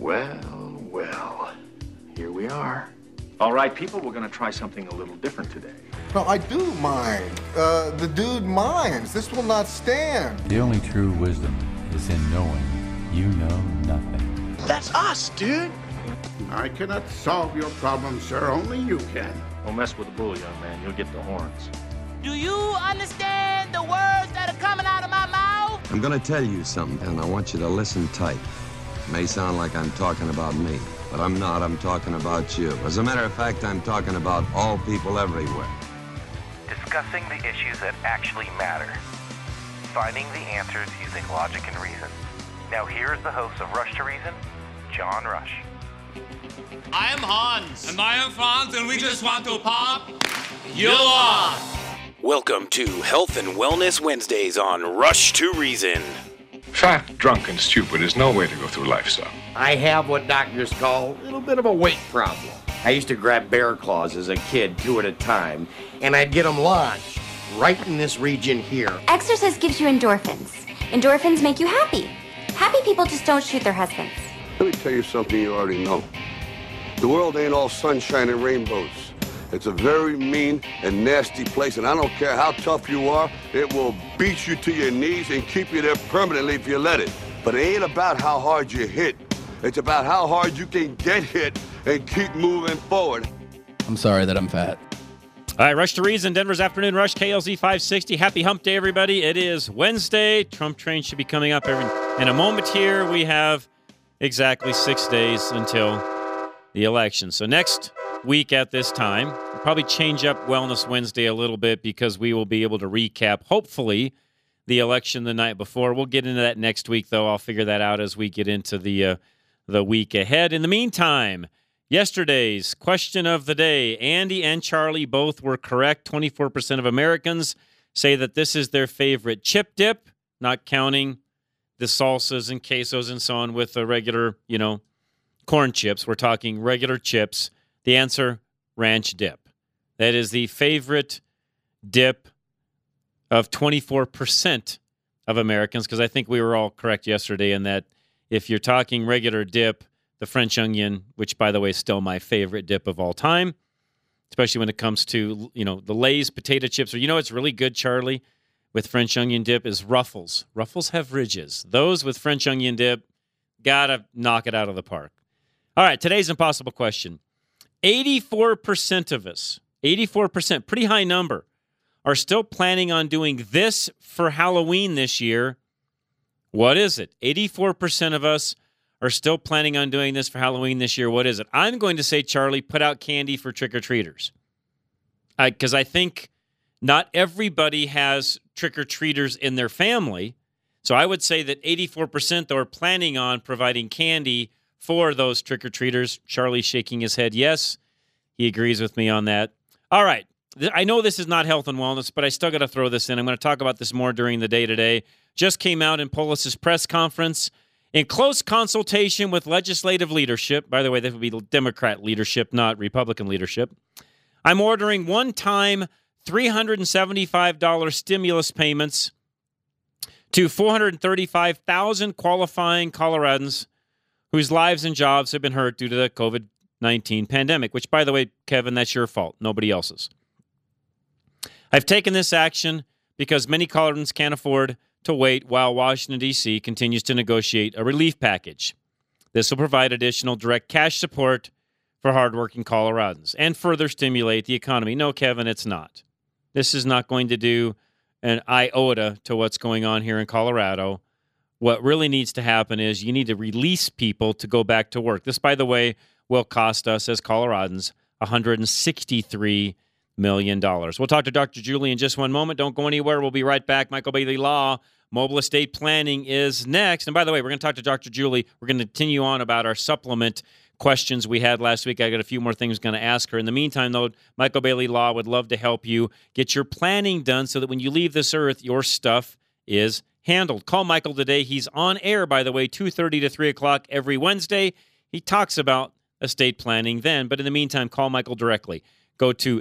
Well, well, here we are. All right, people, we're going to try something a little different today. No, I do mind. The dude minds. This will not stand. The only true wisdom is in knowing you know nothing. That's us, dude. I cannot solve your problem, sir. Only you can. Don't mess with the bull, young man. You'll get the horns. Do you understand the words that are coming out of my mouth? I'm gonna tell you something, and I want you to listen tight. It may sound like I'm talking about me, but I'm not. I'm talking about you. As a matter of fact, I'm talking about all people everywhere. Discussing the issues that actually matter. Finding the answers using logic and reason. Now here is the host of Rush to Reason, John Rush. I am Hans. And I am Franz, and we just want to pop you off. Welcome to Health and Wellness Wednesdays on Rush to Reason. Fat, drunk, and stupid is no way to go through life, son. I have what doctors call a little bit of a weight problem. I used to grab bear claws as a kid, 2 at a time, and I'd get them lodged right in this region here. Exercise gives you endorphins. Endorphins make you happy. Happy people just don't shoot their husbands. Let me tell you something you already know. The world ain't all sunshine and rainbows. It's a very mean and nasty place, and I don't care how tough you are, it will beat you to your knees and keep you there permanently if you let it. But it ain't about how hard you hit. It's about how hard you can get hit and keep moving forward. I'm sorry that I'm fat. All right, Rush to Reason, Denver's Afternoon Rush, KLZ 560. Happy hump day, everybody. It is Wednesday. Trump train should be coming up in a moment here. We have exactly 6 days until the election. So next week at this time, we'll probably change up Wellness Wednesday a little bit because we will be able to recap, hopefully, the election the night before. We'll get into that next week, though. I'll figure that out as we get into the week ahead. In the meantime, yesterday's question of the day, Andy and Charlie both were correct. 24% of Americans say that this is their favorite chip dip, not counting the salsas and quesos and so on with the regular, corn chips. We're talking regular chips. The answer, ranch dip. That is the favorite dip of 24% of Americans, because I think we were all correct yesterday in that if you're talking regular dip, the French onion, which, by the way, is still my favorite dip of all time, especially when it comes to, the Lay's potato chips. Or it's really good, Charlie, with French onion dip is Ruffles. Ruffles have ridges. Those with French onion dip, gotta knock it out of the park. All right, today's impossible question. 84% of us, 84%, pretty high number, are still planning on doing this for Halloween this year. What is it? 84% of us are still planning on doing this for Halloween this year. What is it? I'm going to say, Charlie, put out candy for trick-or-treaters. Because I think not everybody has trick-or-treaters in their family. So I would say that 84% are planning on providing candy for those trick-or-treaters. Charlie's shaking his head yes. He agrees with me on that. All right. I know this is not health and wellness, but I still got to throw this in. I'm going to talk about this more during the day today. Just came out in Polis's press conference. In close consultation with legislative leadership, by the way, that would be Democrat leadership, not Republican leadership, I'm ordering one-time $375 stimulus payments to 435,000 qualifying Coloradans whose lives and jobs have been hurt due to the COVID-19 pandemic, which, by the way, Kevin, that's your fault, nobody else's. I've taken this action because many Coloradans can't afford to wait while Washington, D.C. continues to negotiate a relief package. This will provide additional direct cash support for hardworking Coloradans and further stimulate the economy. No, Kevin, it's not. This is not going to do an iota to what's going on here in Colorado. What really needs to happen is you need to release people to go back to work. This, by the way, will cost us as Coloradans $163 million. We'll talk to Dr. Julie in just one moment. Don't go anywhere. We'll be right back. Michael Bailey Law, Mobile Estate Planning is next. And by the way, we're going to talk to Dr. Julie. We're going to continue on about our supplement questions we had last week. I got a few more things going to ask her. In the meantime, though, Michael Bailey Law would love to help you get your planning done so that when you leave this earth, your stuff is handled. Call Michael today. He's on air, by the way, 2:30 to 3 o'clock every Wednesday. He talks about estate planning then. But in the meantime, call Michael directly. Go to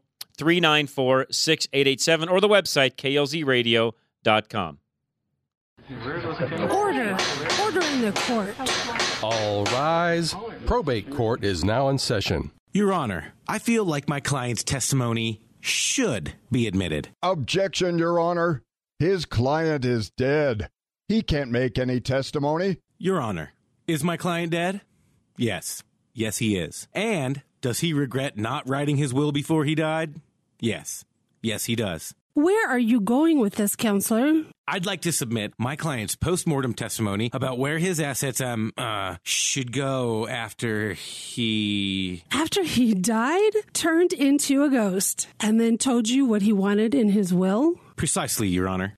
720-394-6887 or the website, klzradio.com. Order in the court. All rise. Probate court is now in session. Your Honor, I feel like my client's testimony should be admitted. Objection, Your Honor. His client is dead. He can't make any testimony. Your Honor, is my client dead? Yes. Yes, he is. And does he regret not writing his will before he died? Yes. Yes, he does. Where are you going with this, counselor? I'd like to submit my client's post-mortem testimony about where his assets, should go after he... After he died, turned into a ghost, and then told you what he wanted in his will? Precisely, Your Honor.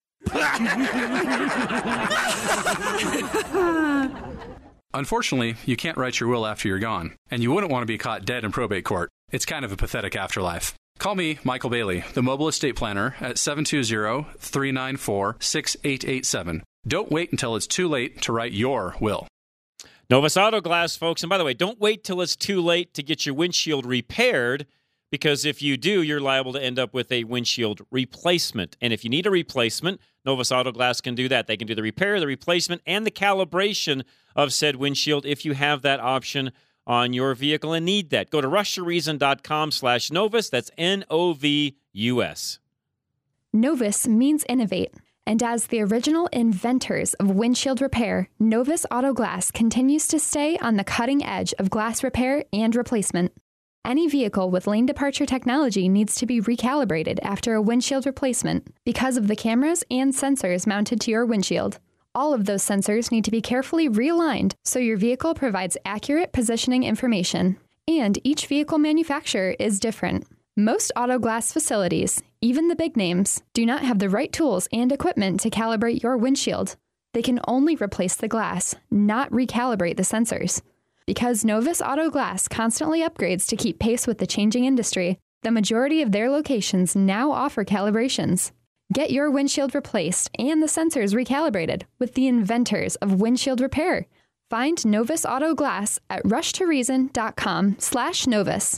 Unfortunately, you can't write your will after you're gone, and you wouldn't want to be caught dead in probate court. It's kind of a pathetic afterlife. Call me, Michael Bailey, the mobile estate planner, at 720-394-6887. Don't wait until it's too late to write your will. Novus Auto Glass, folks. And by the way, don't wait till it's too late to get your windshield repaired, because if you do, you're liable to end up with a windshield replacement. And if you need a replacement, Novus Auto Glass can do that. They can do the repair, the replacement, and the calibration of said windshield if you have that option on your vehicle and need that. Go to rushtoreason.com/Novus. That's Novus. Novus means innovate. And as the original inventors of windshield repair, Novus Auto Glass continues to stay on the cutting edge of glass repair and replacement. Any vehicle with lane departure technology needs to be recalibrated after a windshield replacement because of the cameras and sensors mounted to your windshield. All of those sensors need to be carefully realigned so your vehicle provides accurate positioning information. And each vehicle manufacturer is different. Most auto glass facilities, even the big names, do not have the right tools and equipment to calibrate your windshield. They can only replace the glass, not recalibrate the sensors. Because Novus Auto Glass constantly upgrades to keep pace with the changing industry, the majority of their locations now offer calibrations. Get your windshield replaced and the sensors recalibrated with the inventors of windshield repair. Find Novus Auto Glass at rushtoreason.com/Novus.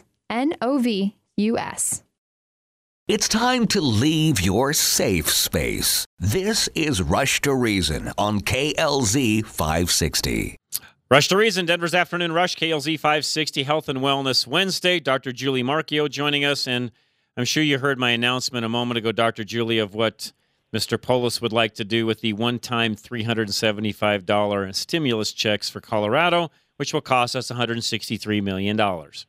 Novus. It's time to leave your safe space. This is Rush to Reason on KLZ 560. Rush to Reason, Denver's Afternoon Rush, KLZ 560, Health and Wellness Wednesday. Dr. Julie Marchio joining us, and I'm sure you heard my announcement a moment ago, Dr. Julie, of what Mr. Polis would like to do with the one-time $375 stimulus checks for Colorado, which will cost us $163 million.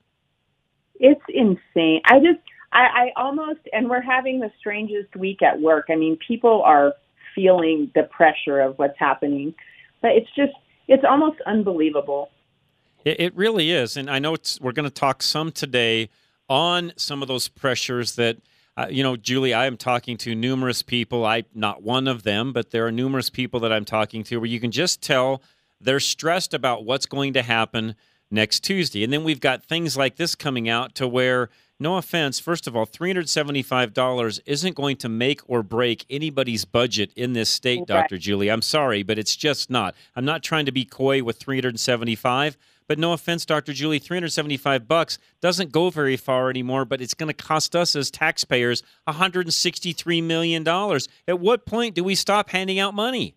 It's insane. I almost, and we're having the strangest week at work. I mean, people are feeling the pressure of what's happening, but it's almost unbelievable. It really is. And I know we're going to talk some today on some of those pressures that, Julie, I am talking to numerous people. I'm not one of them, but there are numerous people that I'm talking to where you can just tell they're stressed about what's going to happen next Tuesday. And then we've got things like this coming out to where, no offense, first of all, $375 isn't going to make or break anybody's budget in this state, Dr. Julie. I'm sorry, but it's just not. I'm not trying to be coy with $375, but no offense, Dr. Julie, $375 doesn't go very far anymore, but it's going to cost us as taxpayers $163 million. At what point do we stop handing out money?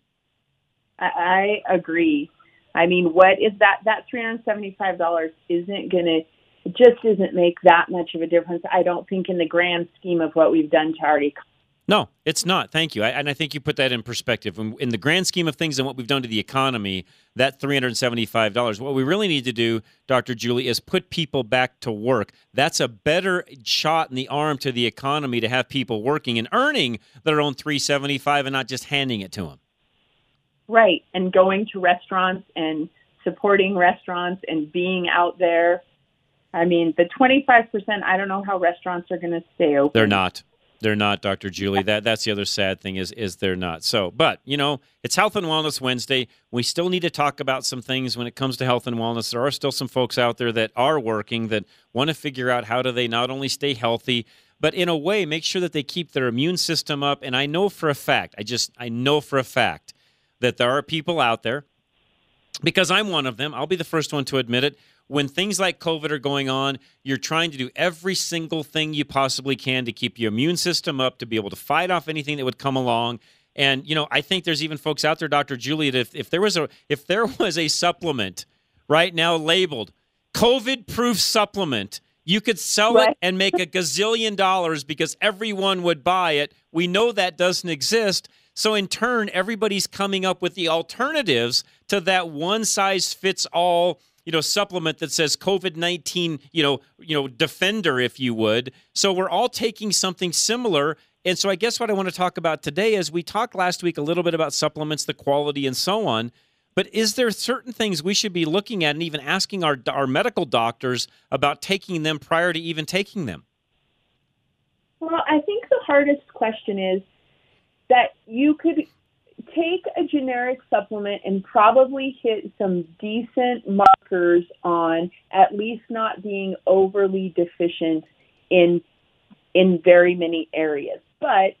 I agree. I mean, what is that? That $375 isn't make that much of a difference, I don't think, in the grand scheme of what we've done to already. No, it's not. Thank you. And I think you put that in perspective. In the grand scheme of things and what we've done to the economy, that $375, what we really need to do, Dr. Julie, is put people back to work. That's a better shot in the arm to the economy to have people working and earning their own $375 and not just handing it to them. Right, and going to restaurants and supporting restaurants and being out there. I mean, the 25%, I don't know how restaurants are going to stay open. They're not. They're not, Dr. Julie. That's the other sad thing is they're not. So, but, it's Health and Wellness Wednesday. We still need to talk about some things when it comes to health and wellness. There are still some folks out there that are working that want to figure out how do they not only stay healthy, but in a way make sure that they keep their immune system up. And I know for a fact, I know for a fact that there are people out there, because I'm one of them, I'll be the first one to admit it, when things like COVID are going on, you're trying to do every single thing you possibly can to keep your immune system up, to be able to fight off anything that would come along. And, I think there's even folks out there, Dr. Julie, that if there was a supplement right now labeled COVID-proof supplement, you could sell it and make $1 gazillion because everyone would buy it. We know that doesn't exist. So in turn, everybody's coming up with the alternatives to that one-size-fits-all, supplement that says COVID-19, defender, if you would. So we're all taking something similar. And so I guess what I want to talk about today is we talked last week a little bit about supplements, the quality, and so on. But is there certain things we should be looking at and even asking our medical doctors about taking them prior to even taking them? Well, I think the hardest question is that you could take a generic supplement and probably hit some decent markers on at least not being overly deficient in very many areas. But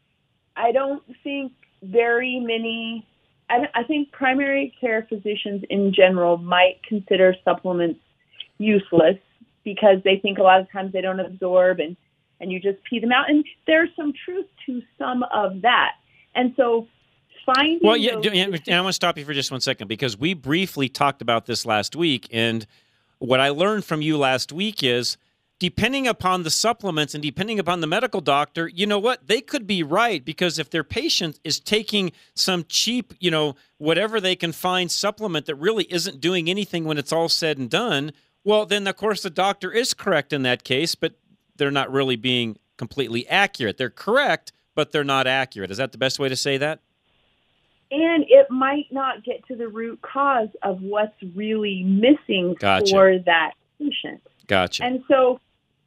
I don't think very many, I think primary care physicians in general might consider supplements useless because they think a lot of times they don't absorb and you just pee them out. And there's some truth to some of that. And so finding... Well, and I want to stop you for just 1 second because we briefly talked about this last week. And what I learned from you last week is depending upon the supplements and depending upon the medical doctor, you know what? They could be right because if their patient is taking some cheap, whatever they can find supplement that really isn't doing anything when it's all said and done, well, then, of course, the doctor is correct in that case, but they're not really being completely accurate. They're correct, but they're not accurate. Is that the best way to say that? And it might not get to the root cause of what's really missing for that patient. Gotcha. And so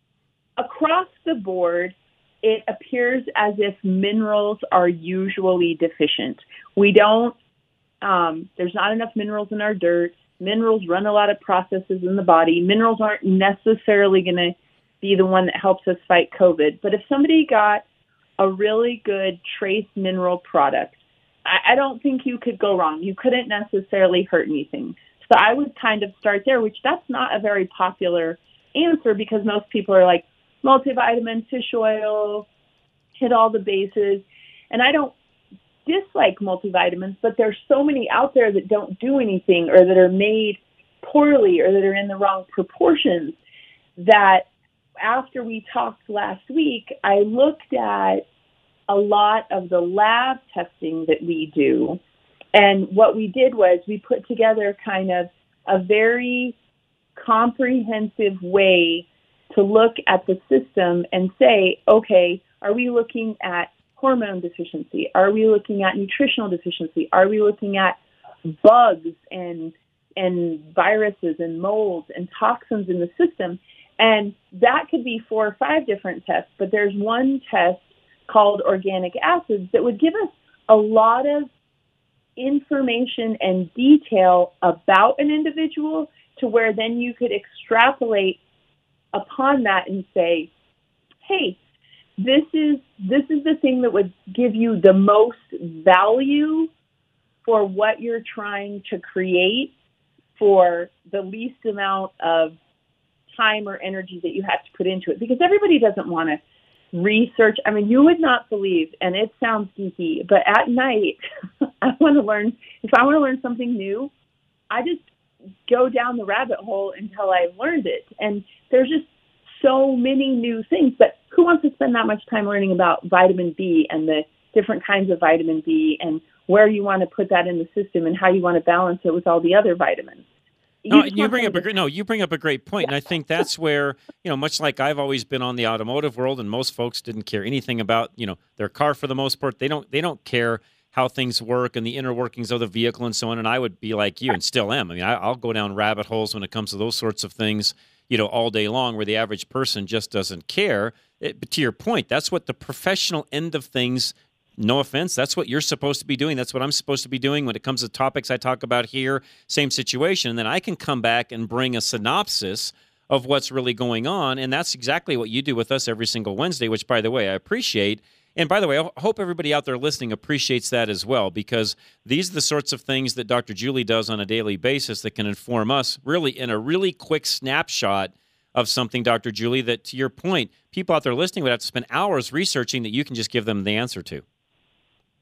across the board, it appears as if minerals are usually deficient. We don't, there's not enough minerals in our dirt. Minerals run a lot of processes in the body. Minerals aren't necessarily going to be the one that helps us fight COVID. But if somebody got a really good trace mineral product, I don't think you could go wrong. You couldn't necessarily hurt anything. So I would kind of start there, which that's not a very popular answer because most people are like multivitamin, fish oil, hit all the bases. And I don't dislike multivitamins, but there's so many out there that don't do anything or that are made poorly or that are in the wrong proportions that after we talked last week, I looked at a lot of the lab testing that we do. And what we did was we put together kind of a very comprehensive way to look at the system and say, okay, are we looking at hormone deficiency? Are we looking at nutritional deficiency? Are we looking at bugs and viruses and molds and toxins in the system? And that could be 4 or 5 different tests, but there's one test called organic acids that would give us a lot of information and detail about an individual to where then you could extrapolate upon that and say, hey, this is the thing that would give you the most value for what you're trying to create for the least amount of time or energy that you have to put into it. Because everybody doesn't want to research. I mean, you would not believe, and it sounds geeky, but at night, if I want to learn something new, I just go down the rabbit hole until I've learned it. And there's just so many new things, but who wants to spend that much time learning about vitamin B and the different kinds of vitamin B and where you want to put that in the system and how you want to balance it with all the other vitamins? You bring up a great point, and I think that's where, much like I've always been on the automotive world, and most folks didn't care anything about, their car for the most part. They don't care how things work and the inner workings of the vehicle and so on. And I would be like you, and still am. I mean, I'll go down rabbit holes when it comes to those sorts of things, all day long, where the average person just doesn't care. But to your point, that's what the professional end of things. No offense, that's what you're supposed to be doing. That's what I'm supposed to be doing when it comes to topics I talk about here. Same situation. And then I can come back and bring a synopsis of what's really going on. And that's exactly what you do with us every single Wednesday, which, by the way, I appreciate. And by the way, I hope everybody out there listening appreciates that as well, because these are the sorts of things that Dr. Julie does on a daily basis that can inform us really in a really quick snapshot of something, Dr. Julie, that, to your point, people out there listening would have to spend hours researching that you can just give them the answer to.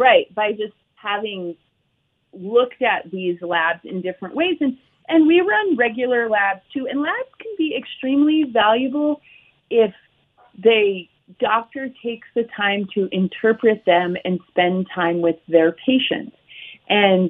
Right, by just having looked at these labs in different ways. And we run regular labs too, and labs can be extremely valuable if the doctor takes the time to interpret them and spend time with their patients. And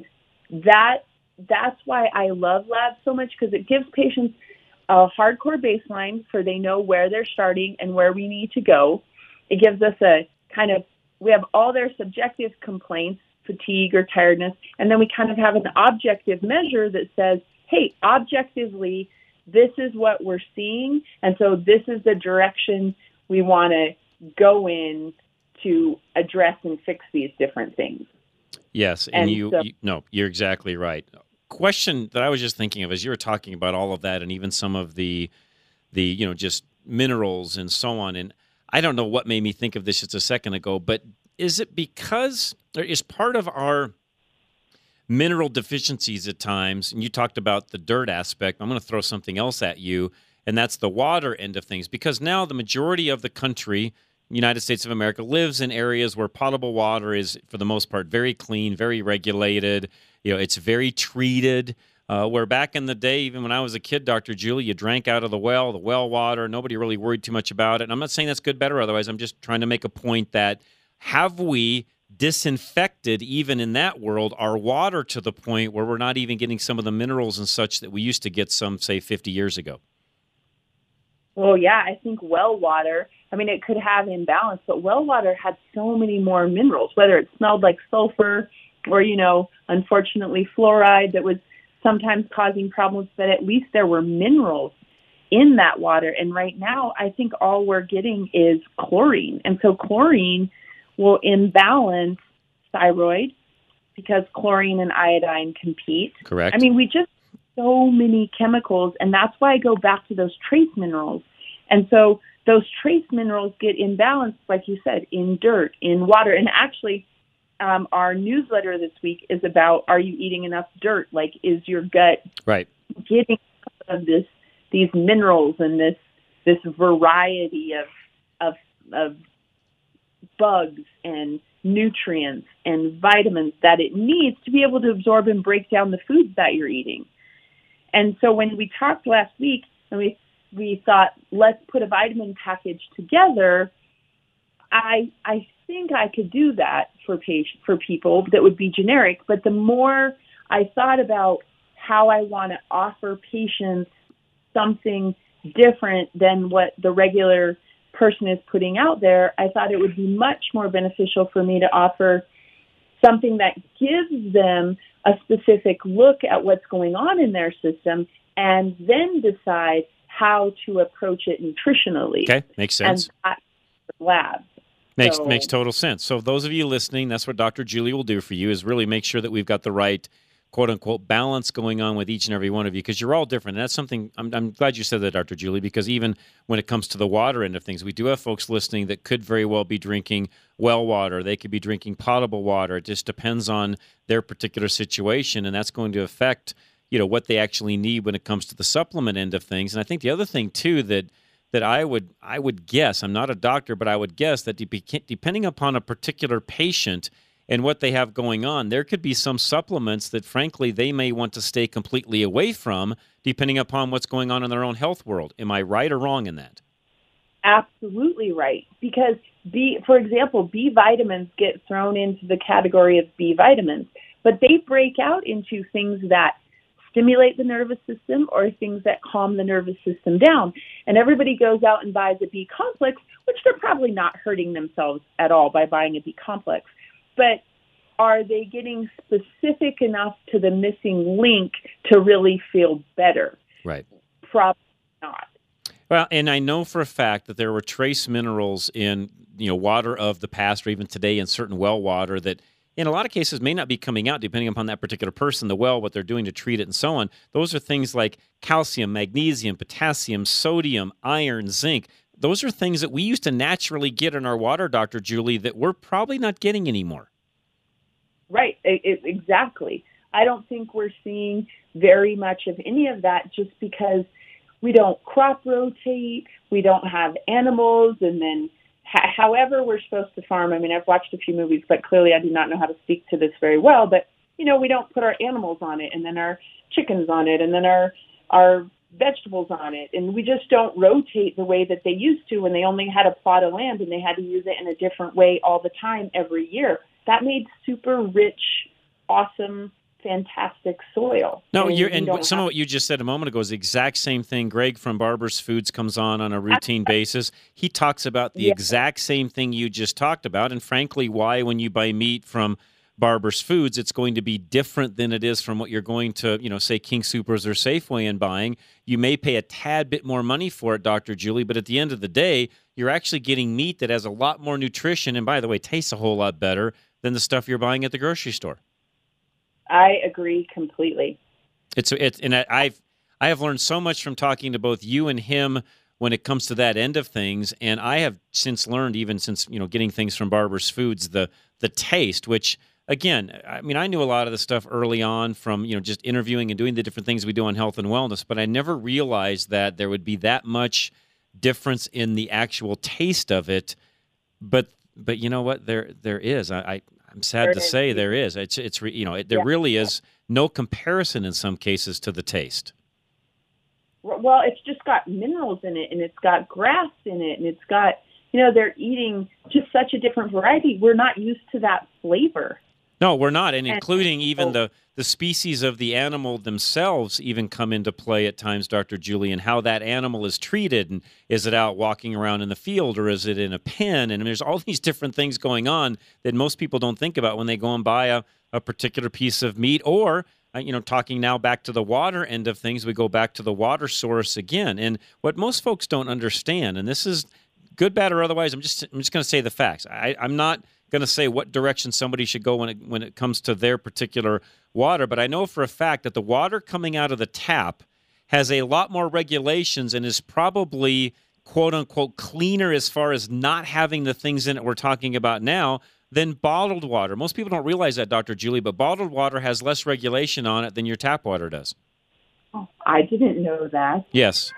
that's why I love labs so much, because it gives patients a hardcore baseline so they know where they're starting and where we need to go. It gives us we have all their subjective complaints, fatigue or tiredness, and then we kind of have an objective measure that says, hey, objectively, this is what we're seeing, and so this is the direction we want to go in to address and fix these different things. Yes, and you're exactly right. Question that I was just thinking of as you were talking about all of that, and even some of the just minerals and so on, and I don't know what made me think of this just a second ago, but is it because there is part of our mineral deficiencies at times, and you talked about the dirt aspect, I'm going to throw something else at you, and that's the water end of things, because now the majority of the country, United States of America, lives in areas where potable water is, for the most part, very clean, very regulated. It's very treated. Where back in the day, even when I was a kid, Dr. Julie, you drank out of the well water. Nobody really worried too much about it. And I'm not saying that's good, better, or otherwise. I'm just trying to make a point that have we disinfected, even in that world, our water to the point where we're not even getting some of the minerals and such that we used to get some, say, 50 years ago? Well, yeah, I think well water, it could have imbalance, but well water had so many more minerals, whether it smelled like sulfur or, unfortunately, fluoride that was sometimes causing problems, but at least there were minerals in that water. And right now, I think all we're getting is chlorine. And so chlorine will imbalance thyroid because chlorine and iodine compete. Correct. We just so many chemicals, and that's why I go back to those trace minerals. And so those trace minerals get imbalanced, like you said, in dirt, in water. And actually, our newsletter this week is about, are you eating enough dirt? Like, is your gut getting of these minerals and this variety of bugs and nutrients and vitamins that it needs to be able to absorb and break down the foods that you're eating? And so when we talked last week, and we thought, let's put a vitamin package together, I think I could do that for people that would be generic. But the more I thought about how I want to offer patients something different than what the regular person is putting out there, I thought it would be much more beneficial for me to offer something that gives them a specific look at what's going on in their system and then decide how to approach it nutritionally. Okay, makes sense. And that's the lab. Makes total sense. So those of you listening, that's what Dr. Julie will do for you, is really make sure that we've got the right quote-unquote balance going on with each and every one of you, because you're all different. And that's something, I'm glad you said that, Dr. Julie, because even when it comes to the water end of things, we do have folks listening that could very well be drinking well water. They could be drinking potable water. It just depends on their particular situation, and that's going to affect, what they actually need when it comes to the supplement end of things. And I think the other thing, too, that I would guess, I'm not a doctor, but I would guess that depending upon a particular patient and what they have going on, there could be some supplements that, frankly, they may want to stay completely away from, depending upon what's going on in their own health world. Am I right or wrong in that? Absolutely right. Because, for example, B vitamins get thrown into the category of B vitamins, but they break out into things that stimulate the nervous system or things that calm the nervous system down. And everybody goes out and buys a B complex, which they're probably not hurting themselves at all by buying a B complex. But are they getting specific enough to the missing link to really feel better? Right. Probably not. Well, and I know for a fact that there were trace minerals in, water of the past or even today in certain well water that in a lot of cases may not be coming out depending upon that particular person, the well, what they're doing to treat it and so on. Those are things like calcium, magnesium, potassium, sodium, iron, zinc. Those are things that we used to naturally get in our water, Dr. Julie, that we're probably not getting anymore. Right, exactly. I don't think we're seeing very much of any of that just because we don't crop rotate, we don't have animals, and then, however we're supposed to farm. I mean, I've watched a few movies, but clearly I do not know how to speak to this very well. But, you know, we don't put our animals on it and then our chickens on it and then our vegetables on it. And we just don't rotate the way that they used to when they only had a plot of land and they had to use it in a different way all the time every year. That made super rich, awesome, fantastic soil. No, some of what you just said a moment ago is the exact same thing. Greg from Barber's Foods comes on a routine basis. He talks about the exact same thing you just talked about, and frankly, why when you buy meat from Barber's Foods, it's going to be different than it is from what you're going to, say King Soopers or Safeway and buying. You may pay a tad bit more money for it, Dr. Julie, but at the end of the day, you're actually getting meat that has a lot more nutrition and, by the way, tastes a whole lot better than the stuff you're buying at the grocery store. I agree completely. I have learned so much from talking to both you and him when it comes to that end of things, and I have since learned, even since getting things from Barber's Foods, the taste, which again, I mean, I knew a lot of the stuff early on from just interviewing and doing the different things we do on health and wellness, but I never realized that there would be that much difference in the actual taste of it. But you know what? There is. I'm sad to say there is. There really is no comparison in some cases to the taste. Well, it's just got minerals in it, and it's got grass in it, and it's got, they're eating just such a different variety. We're not used to that flavor. No, we're not, and including even the species of the animal themselves even come into play at times, Dr. Julie, and how that animal is treated. And is it out walking around in the field, or is it in a pen? And there's all these different things going on that most people don't think about when they go and buy a particular piece of meat. Or, talking now back to the water end of things, we go back to the water source again. And what most folks don't understand, and this is good, bad, or otherwise, I'm just going to say the facts. I'm not going to say what direction somebody should go when it comes to their particular water, but I know for a fact that the water coming out of the tap has a lot more regulations and is probably, quote unquote, cleaner as far as not having the things in it we're talking about now than bottled water. Most people don't realize that, Dr. Julie, but bottled water has less regulation on it than your tap water does. Oh, I didn't know that. Yes.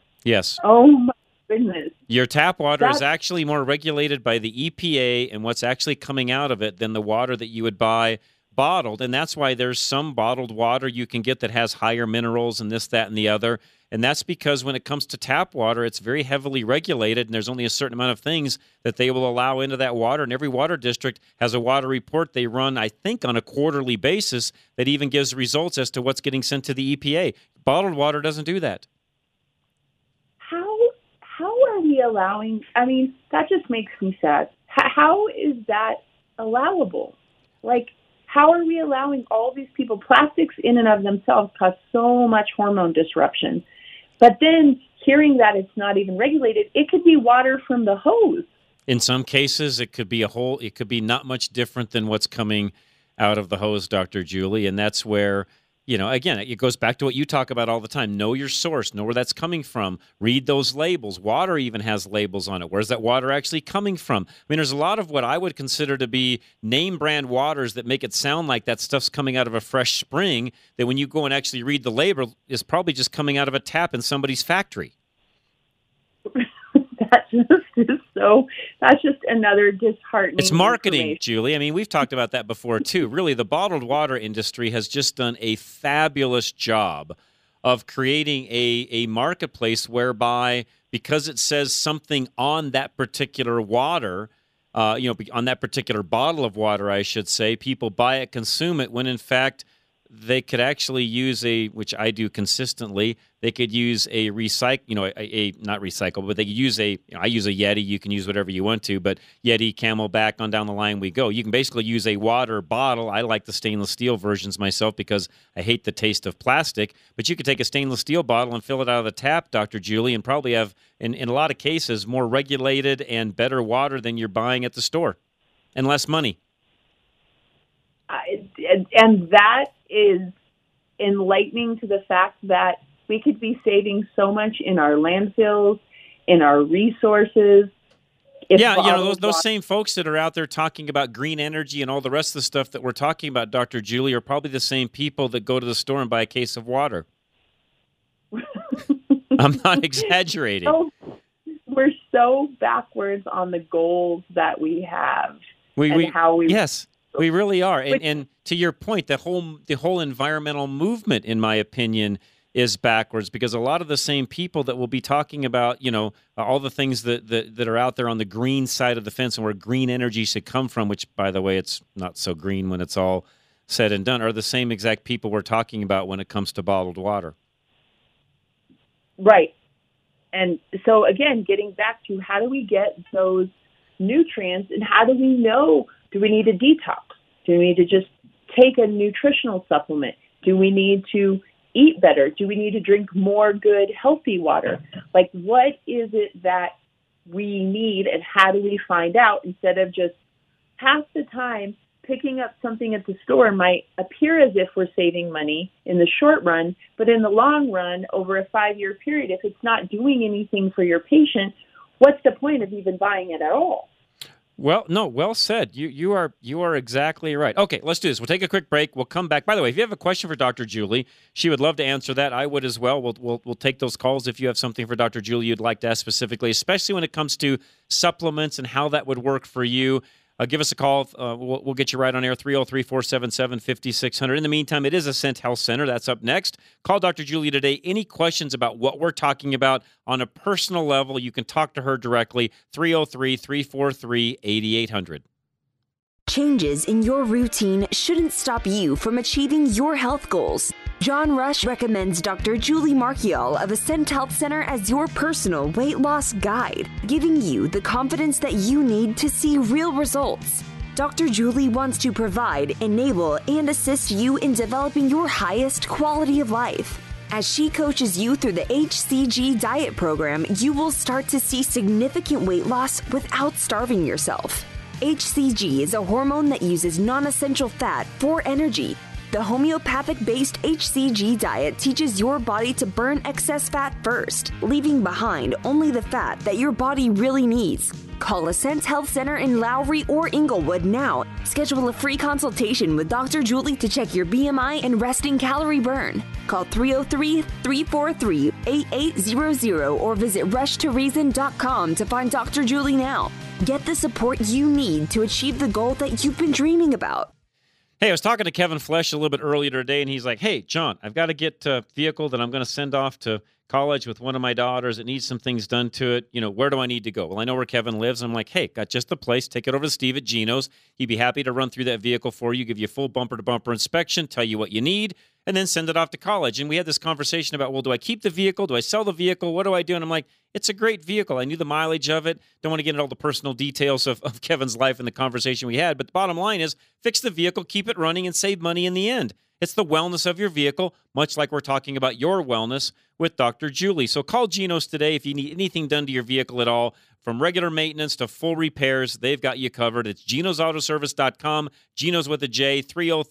Oh, my goodness. Your tap water is actually more regulated by the EPA and what's actually coming out of it than the water that you would buy bottled. And that's why there's some bottled water you can get that has higher minerals and this, that, and the other. And that's because when it comes to tap water, it's very heavily regulated, and there's only a certain amount of things that they will allow into that water. And every water district has a water report they run, I think, on a quarterly basis that even gives results as to what's getting sent to the EPA. Bottled water doesn't do that. How are we allowing? I mean, that just makes me sad. How is that allowable? Like, how are we allowing all these people? Plastics in and of themselves cause so much hormone disruption. But then hearing that it's not even regulated, it could be water from the hose. In some cases, it could be not much different than what's coming out of the hose, Dr. Julie. And that's where, again, it goes back to what you talk about all the time. Know your source. Know where that's coming from. Read those labels. Water even has labels on it. Where's that water actually coming from? I mean, there's a lot of what I would consider to be name brand waters that make it sound like that stuff's coming out of a fresh spring, that when you go and actually read the label, is probably just coming out of a tap in somebody's factory. That's just another disheartening. It's marketing, Julie. I mean, we've talked about that before, too. Really, the bottled water industry has just done a fabulous job of creating a marketplace whereby, because it says something on that particular water, on that particular bottle of water, I should say, people buy it, consume it, when in fact they could actually use which I do consistently, they could use not recycle, but they could use I use a Yeti, you can use whatever you want to, but Yeti, Camelback, on down the line we go. You can basically use a water bottle. I like the stainless steel versions myself because I hate the taste of plastic, but you could take a stainless steel bottle and fill it out of the tap, Dr. Julie, and probably have, in a lot of cases, more regulated and better water than you're buying at the store, and less money. And that is enlightening to the fact that we could be saving so much in our landfills, in our resources. Those same folks that are out there talking about green energy and all the rest of the stuff that we're talking about, Dr. Julie, are probably the same people that go to the store and buy a case of water. I'm not exaggerating. We're so so backwards on the goals that we have Yes, we really are. And to your point, the whole environmental movement, in my opinion, is backwards, because a lot of the same people that will be talking about, all the things that are out there on the green side of the fence and where green energy should come from, which, by the way, it's not so green when it's all said and done, are the same exact people we're talking about when it comes to bottled water. Right. And so, again, getting back to how do we get those nutrients, and how do we know, do we need a detox? Do we need to just take a nutritional supplement? Do we need to eat better? Do we need to drink more good, healthy water? Like, what is it that we need, and how do we find out, instead of just half the time picking up something at the store might appear as if we're saving money in the short run, but in the long run, over a 5-year period, if it's not doing anything for your patient, what's the point of even buying it at all? Well, no, well said. You are exactly right. Okay, let's do this. We'll take a quick break. We'll come back. By the way, if you have a question for Dr. Julie, she would love to answer that. I would as well. We'll take those calls if you have something for Dr. Julie you'd like to ask specifically, especially when it comes to supplements and how that would work for you. Give us a call. We'll get you right on air, 303-477-5600. In the meantime, it is Ascent Health Center. That's up next. Call Dr. Julie today. Any questions about what we're talking about on a personal level, you can talk to her directly, 303-343-8800. Changes in your routine shouldn't stop you from achieving your health goals. John Rush recommends Dr. Julie Marchiol of Ascent Health Center as your personal weight loss guide, giving you the confidence that you need to see real results. Dr. Julie wants to provide, enable, and assist you in developing your highest quality of life. As she coaches you through the HCG diet program, you will start to see significant weight loss without starving yourself. HCG is a hormone that uses non-essential fat for energy. The homeopathic-based HCG diet teaches your body to burn excess fat first, leaving behind only the fat that your body really needs. Call Ascent Health Center in Lowry or Inglewood now. Schedule a free consultation with Dr. Julie to check your BMI and resting calorie burn. Call 303-343-8800 or visit rushtoreason.com to find Dr. Julie now. Get the support you need to achieve the goal that you've been dreaming about. Hey, I was talking to Kevin Flesh a little bit earlier today, and he's like, hey, John, I've got to get a vehicle that I'm going to send off to college with one of my daughters. It needs some things done to it. Where do I need to go? Well, I know where Kevin lives. I'm like, hey, got just the place. Take it over to Steve at Geno's. He'd be happy to run through that vehicle for you, give you a full bumper-to-bumper inspection, tell you what you need, and then send it off to college. And we had this conversation about, well, do I keep the vehicle? Do I sell the vehicle? What do I do? And I'm like, it's a great vehicle. I knew the mileage of it. Don't want to get into all the personal details of Kevin's life and the conversation we had. But the bottom line is, fix the vehicle, keep it running, and save money in the end. It's the wellness of your vehicle, much like we're talking about your wellness with Dr. Julie. So call Geno's today if you need anything done to your vehicle at all. From regular maintenance to full repairs, they've got you covered. It's genosautoservice.com, Geno's with a J,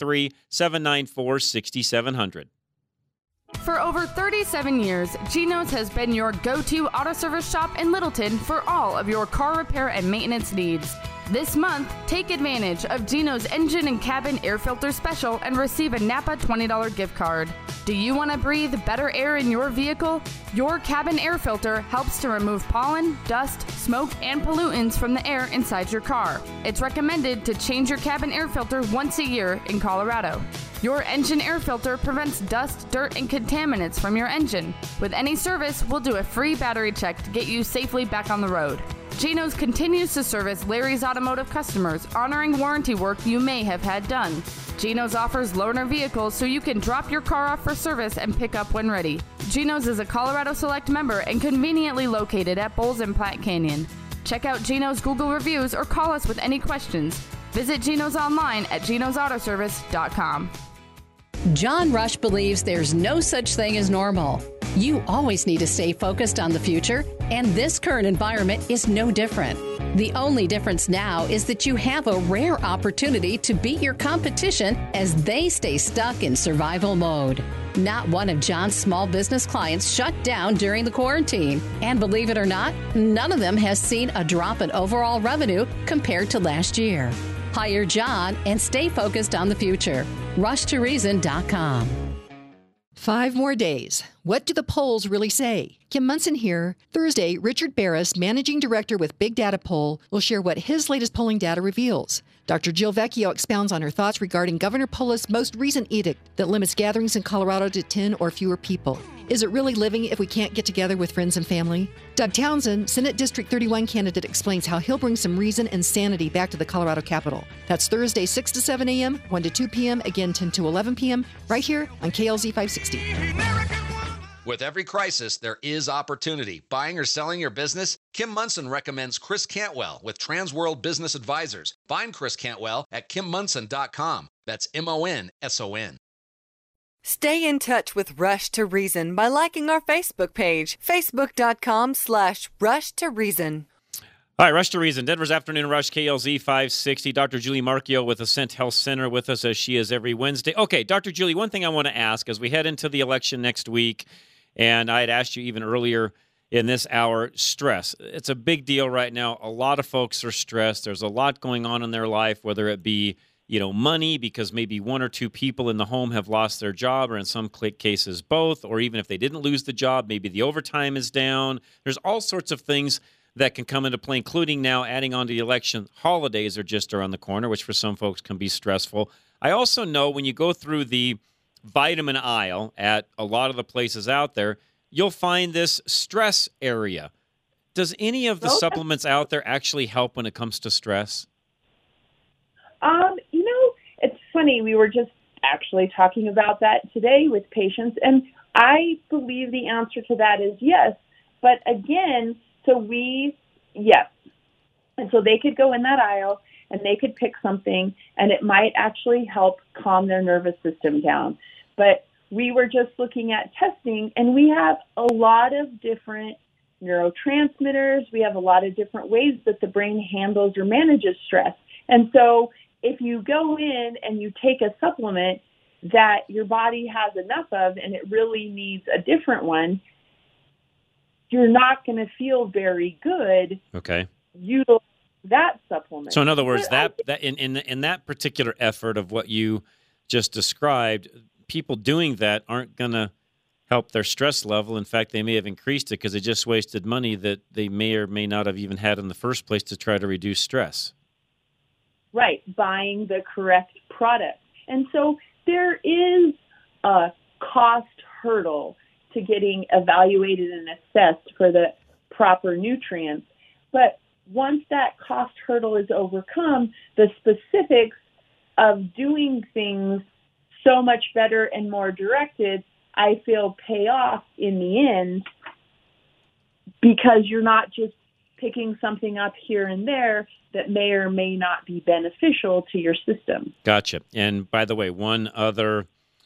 303-794-6700. For over 37 years, Geno's has been your go-to auto service shop in Littleton for all of your car repair and maintenance needs. This month, take advantage of Geno's Engine and Cabin Air Filter Special and receive a Napa $20 gift card. Do you want to breathe better air in your vehicle? Your cabin air filter helps to remove pollen, dust, smoke, and pollutants from the air inside your car. It's recommended to change your cabin air filter once a year in Colorado. Your engine air filter prevents dust, dirt, and contaminants from your engine. With any service, we'll do a free battery check to get you safely back on the road. Geno's continues to service Larry's Automotive customers, honoring warranty work you may have had done. Geno's offers loaner vehicles so you can drop your car off for service and pick up when ready. Geno's is a Colorado Select member and conveniently located at Bowles and Platte Canyon. Check out Geno's Google reviews or call us with any questions. Visit Geno's online at genosautoservice.com. John Rush believes there's no such thing as normal. You always need to stay focused on the future, and this current environment is no different. The only difference now is that you have a rare opportunity to beat your competition as they stay stuck in survival mode. Not one of John's small business clients shut down during the quarantine. And believe it or not, none of them has seen a drop in overall revenue compared to last year. Hire John and stay focused on the future. RushToReason.com. 5 more days. What do the polls really say? Kim Munson here. Thursday, Richard Barris, Managing Director with Big Data Poll, will share what his latest polling data reveals. Dr. Jill Vecchio expounds on her thoughts regarding Governor Polis' most recent edict that limits gatherings in Colorado to 10 or fewer people. Is it really living if we can't get together with friends and family? Doug Townsend, Senate District 31 candidate, explains how he'll bring some reason and sanity back to the Colorado Capitol. That's Thursday, 6 to 7 a.m., 1 to 2 p.m., again 10 to 11 p.m., right here on KLZ 560. With every crisis, there is opportunity. Buying or selling your business? Kim Munson recommends Chris Cantwell with Transworld Business Advisors. Find Chris Cantwell at kimmunson.com. That's MONSON. Stay in touch with Rush to Reason by liking our Facebook page, facebook.com/Rush to Reason. All right, Rush to Reason, Denver's Afternoon Rush, KLZ 560. Dr. Julie Marchio with Ascent Health Center with us as she is every Wednesday. Okay, Dr. Julie, one thing I want to ask as we head into the election next week, and I had asked you even earlier in this hour, stress. It's a big deal right now. A lot of folks are stressed. There's a lot going on in their life, whether it be money, because maybe one or two people in the home have lost their job, or in some cases both, or even if they didn't lose the job, maybe the overtime is down. There's all sorts of things that can come into play, including now adding on to the election. Holidays are just around the corner, which for some folks can be stressful. I also know when you go through the vitamin aisle at a lot of the places out there, you'll find this stress area. Does any of the supplements out there actually help when it comes to stress? It's funny. We were just actually talking about that today with patients, and I believe the answer to that is yes. But again, yes. And so they could go in that aisle and they could pick something, and it might actually help calm their nervous system down. But we were just looking at testing, and we have a lot of different neurotransmitters. We have a lot of different ways that the brain handles or manages stress. And so if you go in and you take a supplement that your body has enough of and it really needs a different one, you're not going to feel very good. Okay. Utilize that supplement. So in other words, that in that particular effort of what you just described, people doing that aren't going to help their stress level. In fact, they may have increased it because they just wasted money that they may or may not have even had in the first place to try to reduce stress. Right, buying the correct product. And so there is a cost hurdle to getting evaluated and assessed for the proper nutrients. But once that cost hurdle is overcome, the specifics of doing things so much better and more directed, I feel pay off in the end, because you're not just picking something up here and there that may or may not be beneficial to your system. Gotcha. And by the way, one other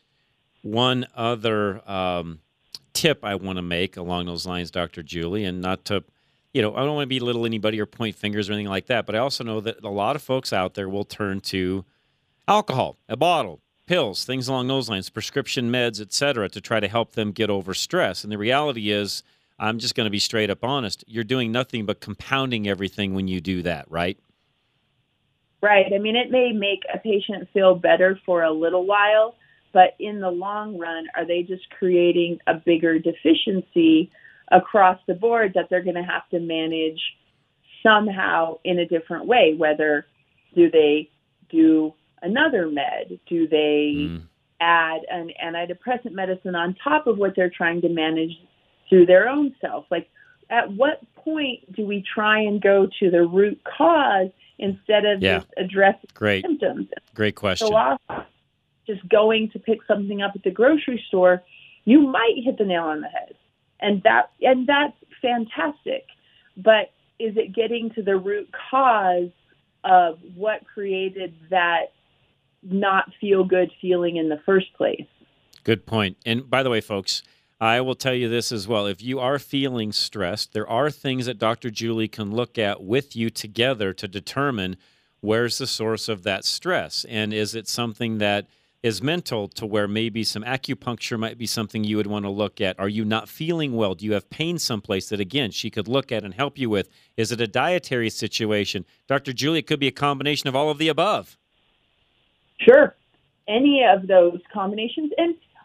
tip I want to make along those lines, Dr. Julie, and not to, I don't want to belittle anybody or point fingers or anything like that, but I also know that a lot of folks out there will turn to alcohol, a bottle, pills, things along those lines, prescription meds, etc., to try to help them get over stress. And the reality is, I'm just going to be straight up honest, you're doing nothing but compounding everything when you do that, right? Right. I mean, it may make a patient feel better for a little while, but in the long run, are they just creating a bigger deficiency across the board that they're going to have to manage somehow in a different way? Whether do they do another med? Do they add an antidepressant medicine on top of what they're trying to manage through their own self? Like, at what point do we try and go to the root cause instead of just addressing symptoms? Great question. So often, just going to pick something up at the grocery store, you might hit the nail on the head. And that's fantastic. But is it getting to the root cause of what created that not feel good feeling in the first place? Good point. And by the way, folks, I will tell you this as well. If you are feeling stressed, there are things that Dr. Julie can look at with you together to determine where's the source of that stress. And is it something that is mental, to where maybe some acupuncture might be something you would want to look at? Are you not feeling well? Do you have pain someplace that, again, she could look at and help you with? Is it a dietary situation? Dr. Julie, it could be a combination of all of the above. Sure. Any of those combinations. And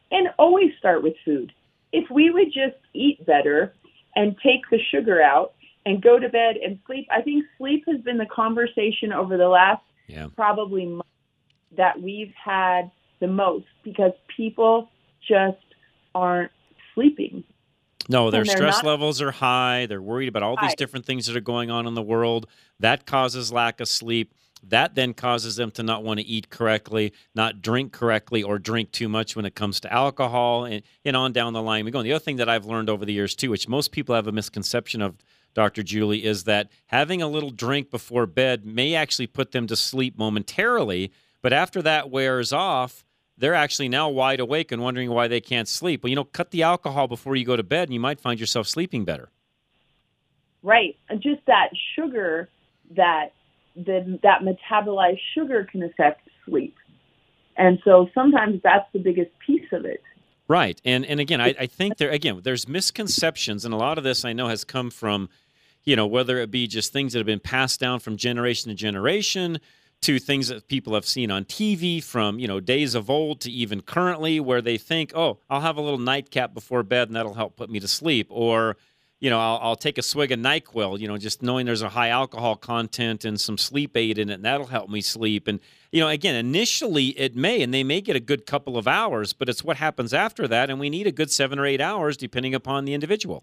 and always start with food. If we would just eat better and take the sugar out and go to bed and sleep, I think sleep has been the conversation over the last probably month that we've had the most, because people just aren't sleeping. No, their stress levels are high. They're worried about all these different things that are going on in the world. That causes lack of sleep. That then causes them to not want to eat correctly, not drink correctly, or drink too much when it comes to alcohol, and on down the line we go. And the other thing that I've learned over the years, too, which most people have a misconception of, Dr. Julie, is that having a little drink before bed may actually put them to sleep momentarily, but after that wears off, they're actually now wide awake and wondering why they can't sleep. Well, cut the alcohol before you go to bed, and you might find yourself sleeping better. Right. And just that sugar, that metabolized sugar can affect sleep. And so sometimes that's the biggest piece of it. Right. And again, I think there's misconceptions, and a lot of this I know has come from, whether it be just things that have been passed down from generation to generation, to things that people have seen on TV from, days of old to even currently, where they think, oh, I'll have a little nightcap before bed and that'll help put me to sleep. Or, I'll take a swig of NyQuil, just knowing there's a high alcohol content and some sleep aid in it, and that'll help me sleep. And, again, initially it may, and they may get a good couple of hours, but it's what happens after that, and we need a good 7 or 8 hours depending upon the individual.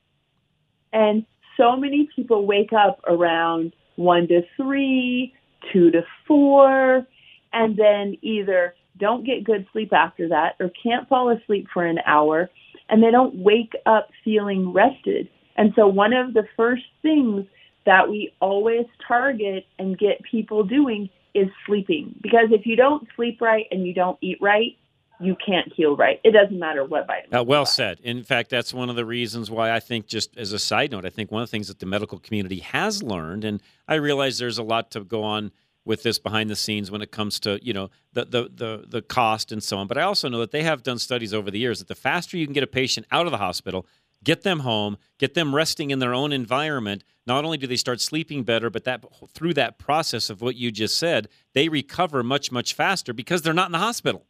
And so many people wake up around 1 to 3, 2 to 4, and then either don't get good sleep after that or can't fall asleep for an hour, and they don't wake up feeling rested. And so one of the first things that we always target and get people doing is sleeping. Because if you don't sleep right and you don't eat right, you can't heal right. It doesn't matter what vitamin. Well said. In fact, that's one of the reasons why I think, just as a side note, I think one of the things that the medical community has learned, and I realize there's a lot to go on with this behind the scenes when it comes to, the cost and so on. But I also know that they have done studies over the years that the faster you can get a patient out of the hospital, get them home, get them resting in their own environment, not only do they start sleeping better, but that through that process of what you just said, they recover much, much faster because they're not in the hospital.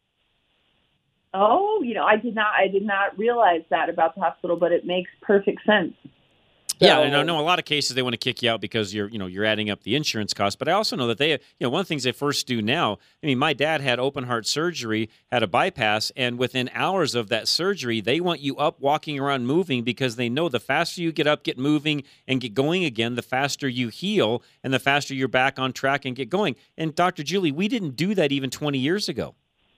Oh, I did not realize that about the hospital, but it makes perfect sense. So, yeah, I know a lot of cases they want to kick you out because you're adding up the insurance costs. But I also know that they, one of the things they first do now, my dad had open heart surgery, had a bypass, and within hours of that surgery, they want you up, walking around, moving, because they know the faster you get up, get moving, and get going again, the faster you heal, and the faster you're back on track and get going. And Dr. Julie, we didn't do that even 20 years ago.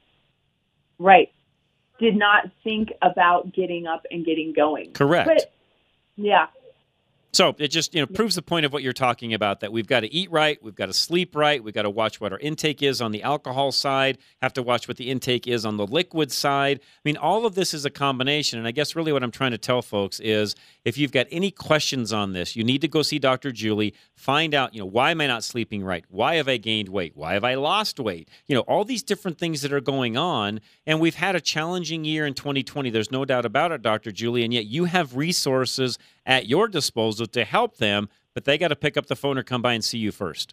Right. Did not think about getting up and getting going. Correct. But, yeah. So it just proves the point of what you're talking about, that we've got to eat right, we've got to sleep right, we've got to watch what our intake is on the alcohol side, have to watch what the intake is on the liquid side. All of this is a combination, and I guess really what I'm trying to tell folks is if you've got any questions on this, you need to go see Dr. Julie, find out, why am I not sleeping right? Why have I gained weight? Why have I lost weight? All these different things that are going on, and we've had a challenging year in 2020. There's no doubt about it, Dr. Julie, and yet you have resources at your disposal to help them, but they got to pick up the phone or come by and see you first.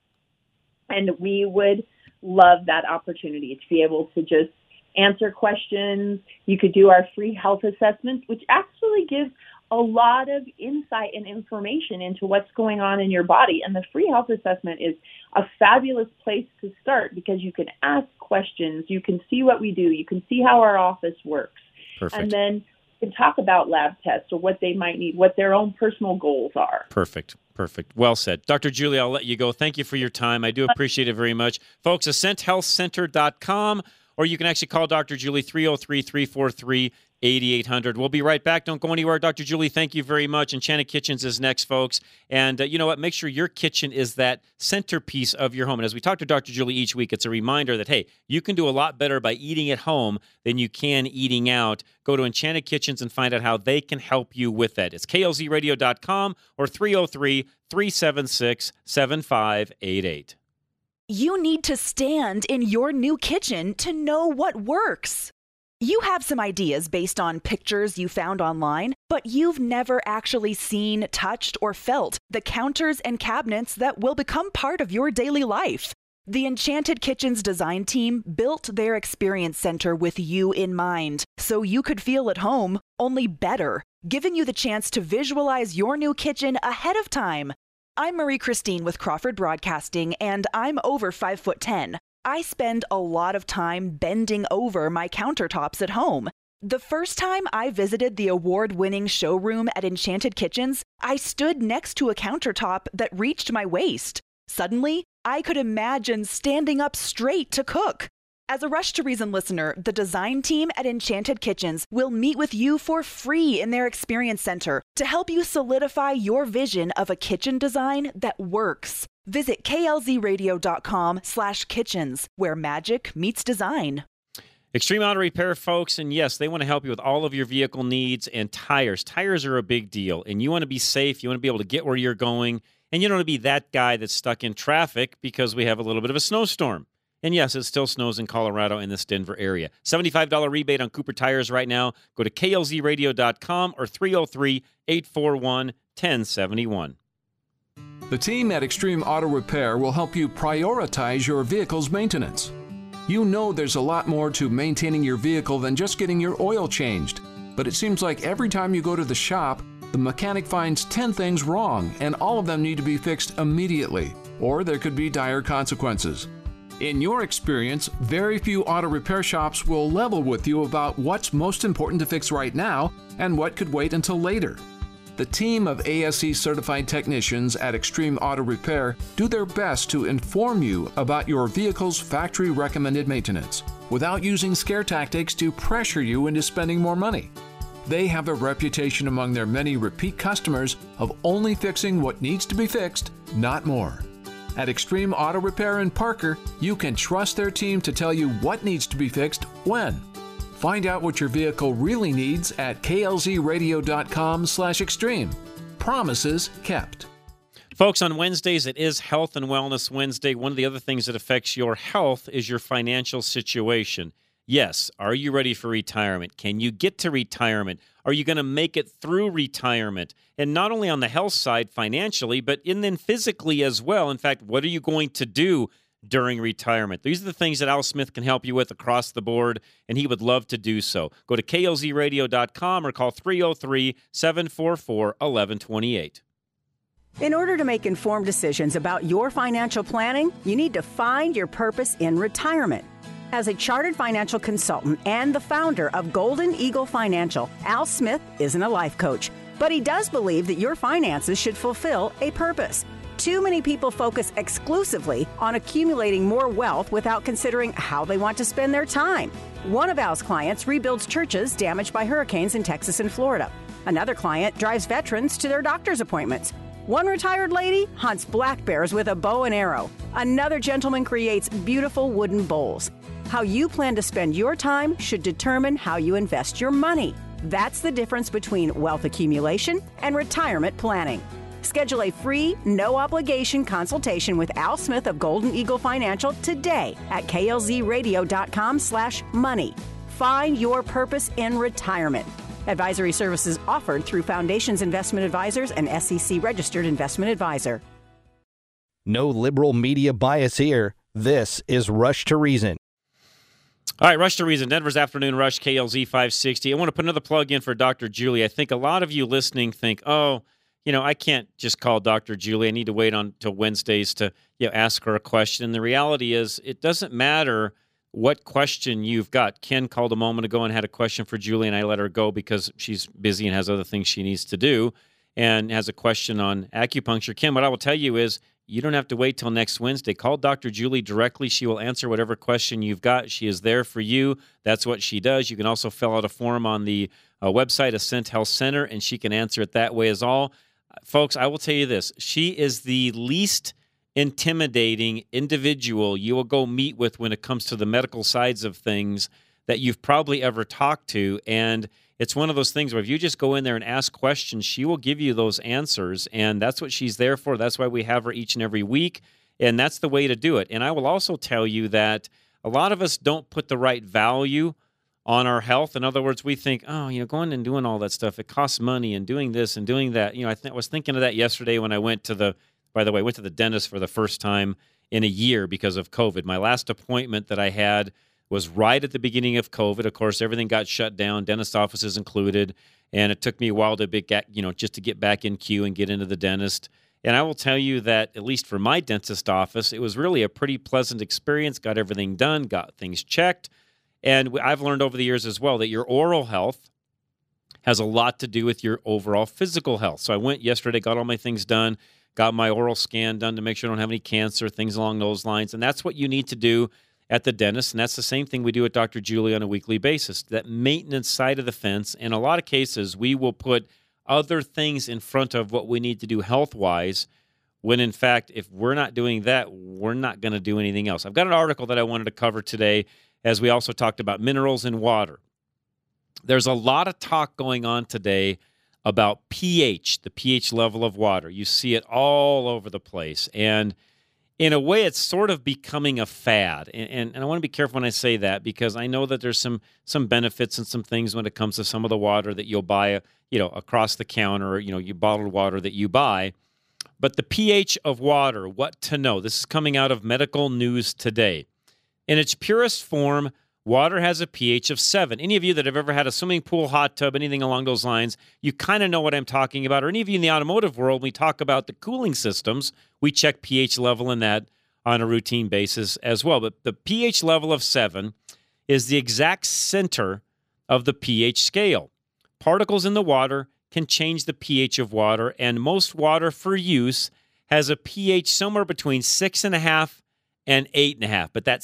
And we would love that opportunity to be able to just answer questions. You could do our free health assessment, which actually gives a lot of insight and information into what's going on in your body. And the free health assessment is a fabulous place to start because you can ask questions, you can see what we do, you can see how our office works. Perfect. And then can talk about lab tests or what they might need, what their own personal goals are. Perfect. Well said. Dr. Julie, I'll let you go. Thank you for your time. I do appreciate it very much. Folks, AscentHealthCenter.com, or you can actually call Dr. Julie 303-343-8800. We'll be right back. Don't go anywhere. Dr. Julie, thank you very much. Enchanted Kitchens is next, folks. And you know what? Make sure your kitchen is that centerpiece of your home. And as we talk to Dr. Julie each week, it's a reminder that, hey, you can do a lot better by eating at home than you can eating out. Go to Enchanted Kitchens and find out how they can help you with that. It's klzradio.com or 303-376-7588. You need to stand in your new kitchen to know what works. You have some ideas based on pictures you found online, but you've never actually seen, touched, or felt the counters and cabinets that will become part of your daily life. The Enchanted Kitchens design team built their experience center with you in mind, so you could feel at home, only better, giving you the chance to visualize your new kitchen ahead of time. I'm Marie Christine with Crawford Broadcasting, and I'm over 5'10". I spend a lot of time bending over my countertops at home. The first time I visited the award-winning showroom at Enchanted Kitchens, I stood next to a countertop that reached my waist. Suddenly, I could imagine standing up straight to cook. As a Rush to Reason listener, the design team at Enchanted Kitchens will meet with you for free in their experience center to help you solidify your vision of a kitchen design that works. Visit klzradio.com/kitchens, where magic meets design. Extreme Auto Repair, folks, and yes, they want to help you with all of your vehicle needs and tires. Tires are a big deal, and you want to be safe. You want to be able to get where you're going, and you don't want to be that guy that's stuck in traffic because we have a little bit of a snowstorm. And yes, it still snows in Colorado in this Denver area. $75 rebate on Cooper tires right now. Go to klzradio.com or 303-841-1071. The team at Extreme Auto Repair will help you prioritize your vehicle's maintenance. You know there's a lot more to maintaining your vehicle than just getting your oil changed. But it seems like every time you go to the shop, the mechanic finds 10 things wrong, and all of them need to be fixed immediately, or there could be dire consequences. In your experience, very few auto repair shops will level with you about what's most important to fix right now and what could wait until later. The team of ASE certified technicians at Extreme Auto Repair do their best to inform you about your vehicle's factory recommended maintenance without using scare tactics to pressure you into spending more money. They have a reputation among their many repeat customers of only fixing what needs to be fixed, not more. At Extreme Auto Repair in Parker, you can trust their team to tell you what needs to be fixed when. Find out what your vehicle really needs at klzradio.com/extreme. Promises kept. Folks, on Wednesdays, it is Health and Wellness Wednesday. One of the other things that affects your health is your financial situation. Yes, are you ready for retirement? Can you get to retirement? Are you going to make it through retirement? And not only on the health side financially, but then physically as well. In fact, what are you going to do during retirement? These are the things that Al Smith can help you with across the board, and he would love to do so. Go to klzradio.com or call 303-744-1128. In order to make informed decisions about your financial planning, you need to find your purpose in retirement. As a chartered financial consultant and the founder of Golden Eagle Financial, Al Smith isn't a life coach, but he does believe that your finances should fulfill a purpose. Too many people focus exclusively on accumulating more wealth without considering how they want to spend their time. One of Al's clients rebuilds churches damaged by hurricanes in Texas and Florida. Another client drives veterans to their doctor's appointments. One retired lady hunts black bears with a bow and arrow. Another gentleman creates beautiful wooden bowls. How you plan to spend your time should determine how you invest your money. That's the difference between wealth accumulation and retirement planning. Schedule a free, no-obligation consultation with Al Smith of Golden Eagle Financial today at klzradio.com/money. Find your purpose in retirement. Advisory services offered through Foundations Investment Advisors and SEC-registered investment advisor. No liberal media bias here. This is Rush to Reason. All right, Rush to Reason, Denver's Afternoon Rush, KLZ 560. I want to put another plug in for Dr. Julie. I think a lot of you listening think, oh, I can't just call Dr. Julie. I need to wait until Wednesdays to ask her a question. And the reality is it doesn't matter what question you've got. Ken called a moment ago and had a question for Julie, and I let her go because she's busy and has other things she needs to do and has a question on acupuncture. Ken, what I will tell you is you don't have to wait till next Wednesday. Call Dr. Julie directly. She will answer whatever question you've got. She is there for you. That's what she does. You can also fill out a form on the website, Ascent Health Center, and she can answer it that way as all. Folks, I will tell you this. She is the least intimidating individual you will go meet with when it comes to the medical sides of things that you've probably ever talked to. And it's one of those things where if you just go in there and ask questions, she will give you those answers. And that's what she's there for. That's why we have her each and every week. And that's the way to do it. And I will also tell you that a lot of us don't put the right value on our health. In other words, we think, going and doing all that stuff, it costs money, and doing this and doing that. I was thinking of that yesterday when I went to the dentist for the first time. in a year because of COVID. My last appointment that I had was right at the beginning of COVID. Of course, everything got shut down, dentist offices included, and it took me a while to just to get back in queue and get into the dentist. And I will tell you that, at least for my dentist office, it was really a pretty pleasant experience. Got everything done, got things checked. And I've learned over the years as well that your oral health has a lot to do with your overall physical health. So I went yesterday, got all my things done, got my oral scan done to make sure I don't have any cancer, things along those lines. And that's what you need to do at the dentist. And that's the same thing we do at Dr. Julie on a weekly basis, that maintenance side of the fence. In a lot of cases, we will put other things in front of what we need to do health-wise, when in fact, if we're not doing that, we're not going to do anything else. I've got an article that I wanted to cover today, as we also talked about minerals in water. There's a lot of talk going on today about pH, the pH level of water. You see it all over the place. And in a way, it's sort of becoming a fad. And I want to be careful when I say that, because I know that there's some benefits and some things when it comes to some of the water that you'll buy, across the counter, you bottled water that you buy. But the pH of water, what to know. This is coming out of Medical News Today. In its purest form, water has a pH of 7. Any of you that have ever had a swimming pool, hot tub, anything along those lines, you kind of know what I'm talking about. Or any of you in the automotive world, we talk about the cooling systems. We check pH level in that on a routine basis as well. But the pH level of 7 is the exact center of the pH scale. Particles in the water can change the pH of water, and most water for use has a pH somewhere between 6.5 and 8.5. But that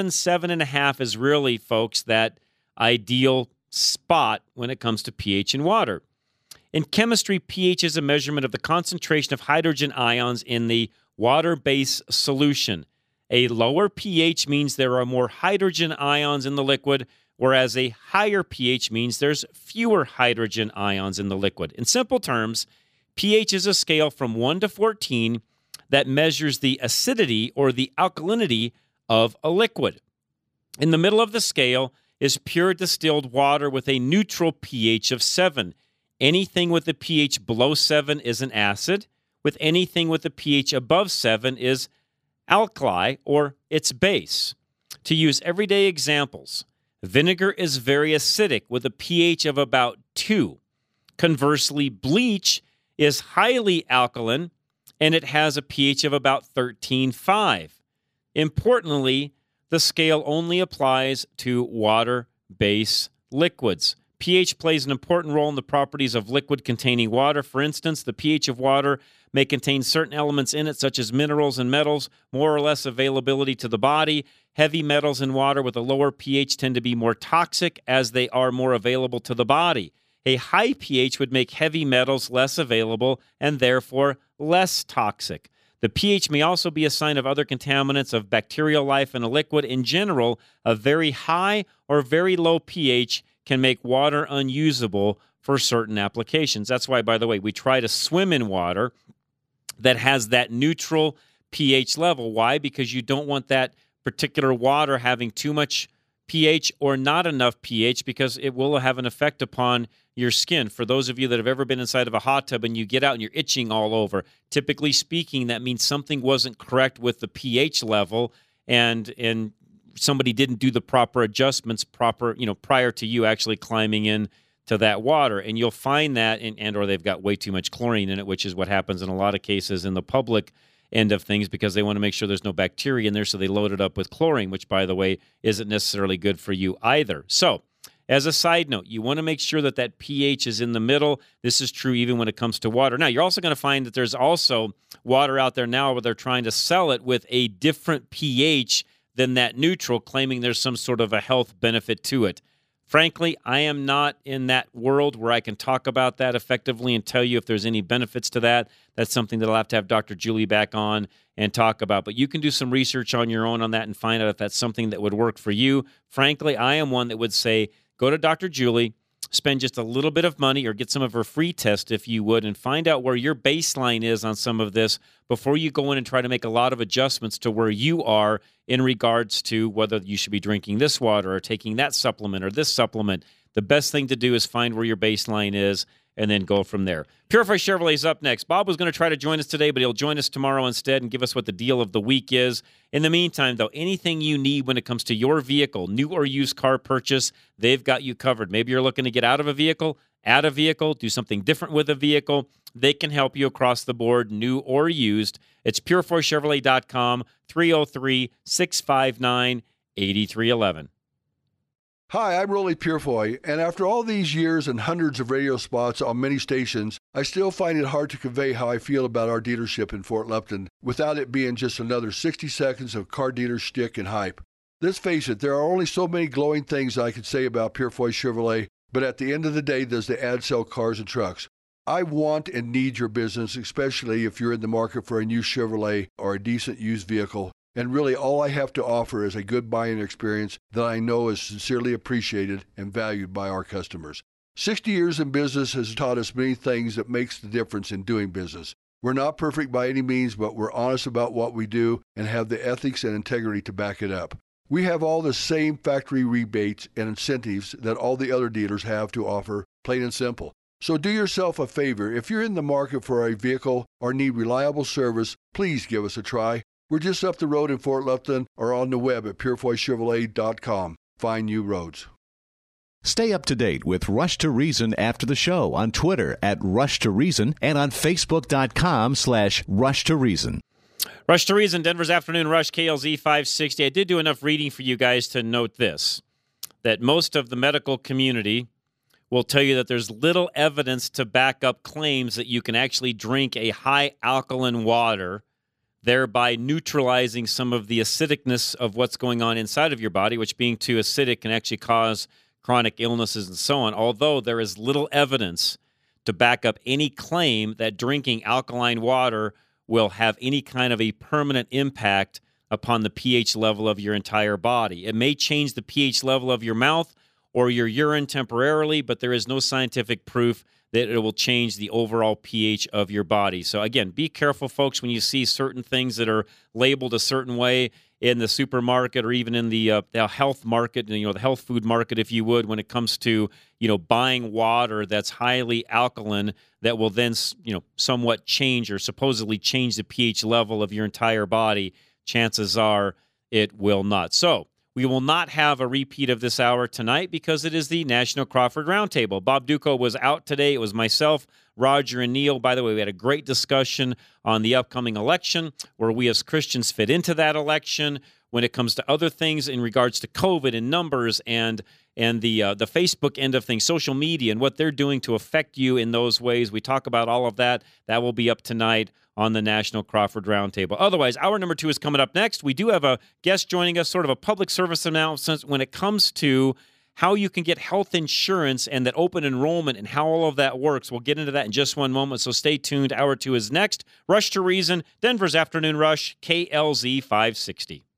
7.5 is really, folks, that ideal spot when it comes to pH in water. In chemistry, pH is a measurement of the concentration of hydrogen ions in the water-based solution. A lower pH means there are more hydrogen ions in the liquid, whereas a higher pH means there's fewer hydrogen ions in the liquid. In simple terms, pH is a scale from 1 to 14 that measures the acidity or the alkalinity of a liquid. In the middle of the scale is pure distilled water with a neutral pH of 7. Anything with a pH below 7 is an acid. With anything with a pH above 7 is alkali, or its base. To use everyday examples, vinegar is very acidic with a pH of about 2. Conversely, bleach is highly alkaline, and it has a pH of about 13.5. Importantly, the scale only applies to water-based liquids. pH plays an important role in the properties of liquid containing water. For instance, the pH of water may contain certain elements in it, such as minerals and metals, more or less availability to the body. Heavy metals in water with a lower pH tend to be more toxic as they are more available to the body. A high pH would make heavy metals less available and therefore less toxic. The pH may also be a sign of other contaminants of bacterial life in a liquid. In general, a very high or very low pH can make water unusable for certain applications. That's why, by the way, we try to swim in water that has that neutral pH level. Why? Because you don't want that particular water having too much pH or not enough pH, because it will have an effect upon your skin. For those of you that have ever been inside of a hot tub and you get out and you're itching all over, typically speaking, that means something wasn't correct with the pH level, and somebody didn't do the proper adjustments prior to you actually climbing in to that water. And you'll find that, or they've got way too much chlorine in it, which is what happens in a lot of cases in the public end of things, because they want to make sure there's no bacteria in there, so they load it up with chlorine, which, by the way, isn't necessarily good for you either. So, as a side note, you want to make sure that that pH is in the middle. This is true even when it comes to water. Now, you're also going to find that there's also water out there now where they're trying to sell it with a different pH than that neutral, claiming there's some sort of a health benefit to it. Frankly, I am not in that world where I can talk about that effectively and tell you if there's any benefits to that. That's something that I'll have to have Dr. Julie back on and talk about. But you can do some research on your own on that and find out if that's something that would work for you. Frankly, I am one that would say, go to Dr. Julie, spend just a little bit of money or get some of her free tests if you would, and find out where your baseline is on some of this before you go in and try to make a lot of adjustments to where you are in regards to whether you should be drinking this water or taking that supplement or this supplement. The best thing to do is find where your baseline is and then go from there. Purify Chevrolet is up next. Bob was going to try to join us today, but he'll join us tomorrow instead and give us what the deal of the week is. In the meantime, though, anything you need when it comes to your vehicle, new or used car purchase, they've got you covered. Maybe you're looking to get out of a vehicle, add a vehicle, do something different with a vehicle. They can help you across the board, new or used. It's pureforchevrolet.com, 303-659-8311. Hi, I'm Rolly Purefoy, and after all these years and hundreds of radio spots on many stations, I still find it hard to convey how I feel about our dealership in Fort Lupton without it being just another 60 seconds of car dealer shtick and hype. Let's face it, there are only so many glowing things I could say about Purefoy Chevrolet, but at the end of the day, does the ad sell cars and trucks? I want and need your business, especially if you're in the market for a new Chevrolet or a decent used vehicle. And really, all I have to offer is a good buying experience that I know is sincerely appreciated and valued by our customers. 60 years in business has taught us many things that makes the difference in doing business. We're not perfect by any means, but we're honest about what we do and have the ethics and integrity to back it up. We have all the same factory rebates and incentives that all the other dealers have to offer, plain and simple. So do yourself a favor. If you're in the market for a vehicle or need reliable service, please give us a try. We're just up the road in Fort Lupton or on the web at purefoychevrolet.com. Find new roads. Stay up to date with Rush to Reason after the show on Twitter at Rush to Reason and on Facebook.com/Rush to Reason. Rush to Reason, Denver's Afternoon Rush, KLZ 560. I did do enough reading for you guys to note this, that most of the medical community will tell you that there's little evidence to back up claims that you can actually drink a high alkaline water, thereby neutralizing some of the acidicness of what's going on inside of your body, which being too acidic can actually cause chronic illnesses and so on, although there is little evidence to back up any claim that drinking alkaline water will have any kind of a permanent impact upon the pH level of your entire body. It may change the pH level of your mouth or your urine temporarily, but there is no scientific proof that it will change the overall pH of your body. So again, be careful, folks, when you see certain things that are labeled a certain way in the supermarket or even in the health market, the health food market, if you would, when it comes to, buying water that's highly alkaline that will then, somewhat change or supposedly change the pH level of your entire body. Chances are it will not. So we will not have a repeat of this hour tonight because it is the National Crawford Roundtable. Bob Duco was out today. It was myself, Roger, and Neil. By the way, we had a great discussion on the upcoming election, where we as Christians fit into that election when it comes to other things in regards to COVID and numbers and the Facebook end of things, social media, and what they're doing to affect you in those ways. We talk about all of that. That will be up tonight on the National Crawford Roundtable. Otherwise, hour number 2 is coming up next. We do have a guest joining us, sort of a public service announcement when it comes to how you can get health insurance and that open enrollment and how all of that works. We'll get into that in just one moment, so stay tuned. Hour 2 is next. Rush to Reason, Denver's Afternoon Rush, KLZ 560.